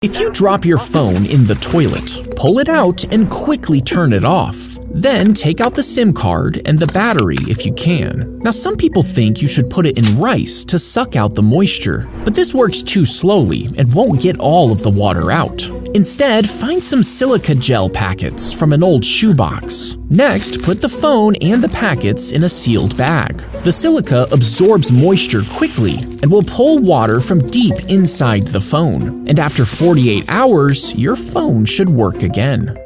If you drop your phone in the toilet, pull it out and quickly turn it off. Then take out the SIM card and the battery if you can. Now, some people think you should put it in rice to suck out the moisture, but this works too slowly and won't get all of the water out. Instead, find some silica gel packets from an old shoebox. Next, put the phone and the packets in a sealed bag. The silica absorbs moisture quickly and will pull water from deep inside the phone. And after 48 hours, your phone should work again.